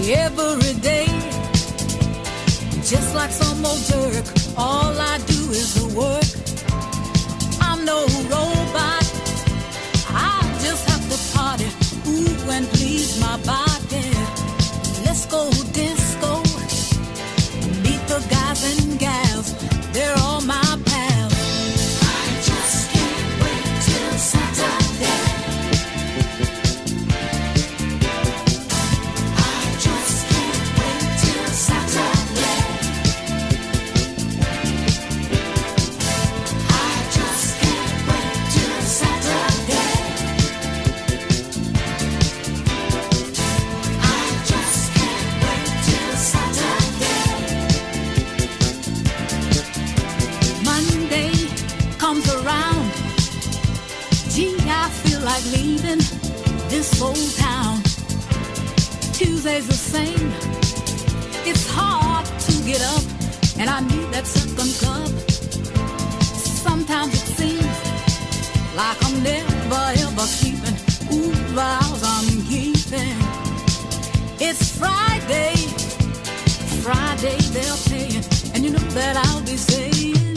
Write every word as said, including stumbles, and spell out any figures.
every day. Just like some old jerk, all I do is the work. I'm no robot, I just have to party, ooh, and please my body. Let's go disco, meet the guys and gals, they're all my pals. I just can't wait till Saturday. I just can't wait till Saturday. I just can't wait till Saturday. I just can't wait till Saturday. Monday comes around, gee, I feel like leaving this old town. Tuesday's the same, it's hard to get up, and I need that second cup. Sometimes it seems like I'm never ever sleeping, ooh, vows I'm keeping. It's Friday, Friday they're paying, and you know that I'll be saying